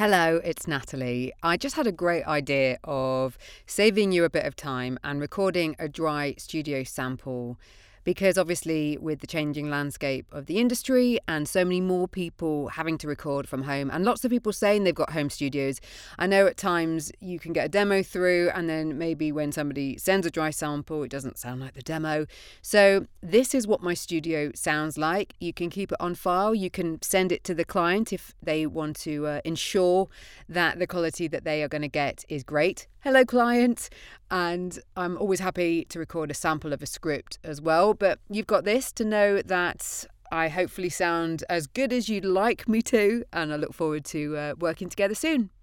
Hello, it's Natalie. I just had a great idea of saving you a bit of time and recording a dry studio sample because obviously with the changing landscape of the industry and so many more people having to record from home and lots of people saying they've got home studios, I know at times you can get a demo through and then maybe when somebody sends a dry sample, it doesn't sound like the demo. So this is what my studio sounds like. You can keep it on file. You can send it to the client if they want to ensure that the quality that they are going to get is great. Hello, client. And I'm always happy to record a sample of a script as well. But you've got this to know that I hopefully sound as good as you'd like me to. And I look forward to working together soon.